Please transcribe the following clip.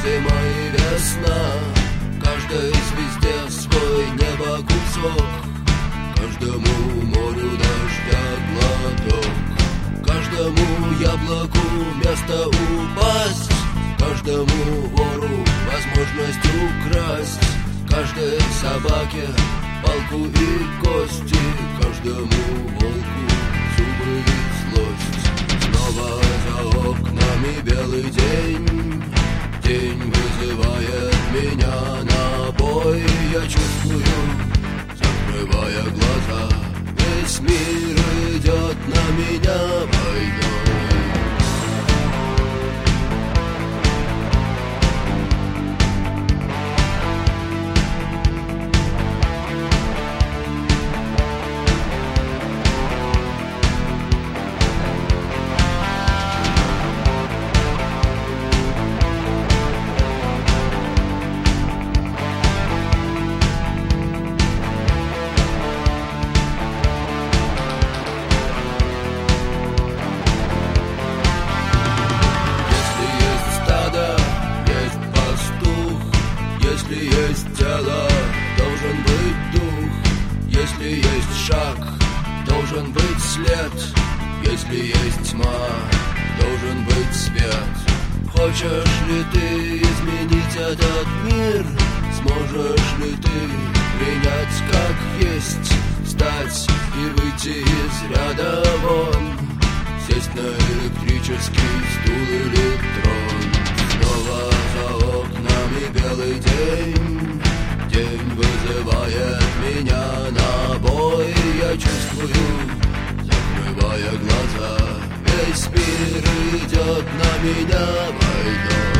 зима и весна, каждой звезде свой небо кусок, каждому морю дождя глоток, каждому яблоку место упасть, каждому вору возможность украсть, каждой собаке палку и кости, каждому волку зубы и злость. Снова за окнами белый день, день вызывает меня на бой. Я чувствую, закрывая глаза, весь мир идет на меня войной. Если есть тело, должен быть дух. Если есть шаг, должен быть след. Если есть тьма, должен быть свет. Хочешь ли ты изменить этот мир? Сможешь ли ты принять как есть? Встать и выйти из ряда вон, сесть на электрический стул или трон. Снова за окнами белый день, день вызывает меня на бой. Я чувствую, закрывая глаза, весь мир идет на меня войной.